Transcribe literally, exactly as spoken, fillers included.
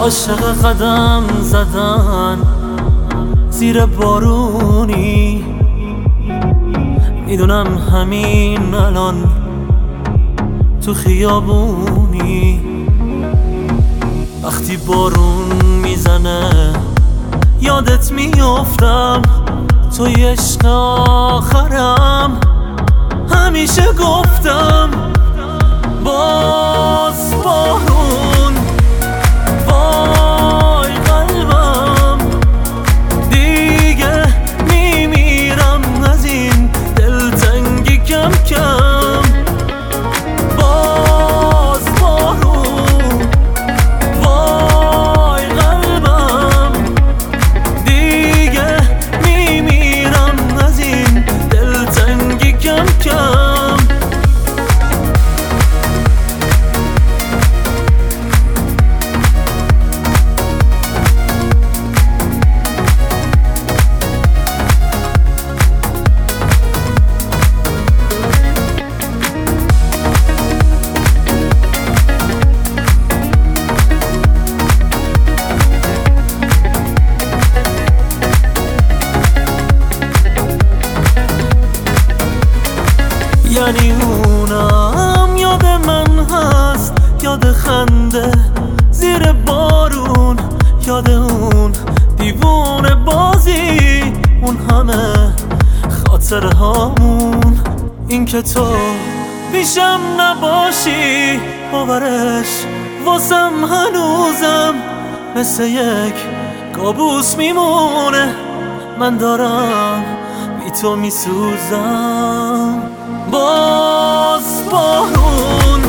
عاشق قدم زدن زیر بارونی، میدونم همین الان تو خیابونی. وقتی بارون میزنه یادت میافتم، توی عشق آخرم. همیشه گفتم باز بارون، وای قلبم دیگه میمیرم از این دلتنگی کم کم. باز بارون، وای قلبم دیگه میمیرم از این دلتنگی کم کم. یعنی اونم یاد من هست، یاد خنده زیر بارون، یاد اون دیوونه بازی، اون همه خاطره هامون. این که تو پیشم نباشی باورش واسم هنوزم مثل یک کابوس میمونه. من دارم بی تو میسوزم. باز بارون،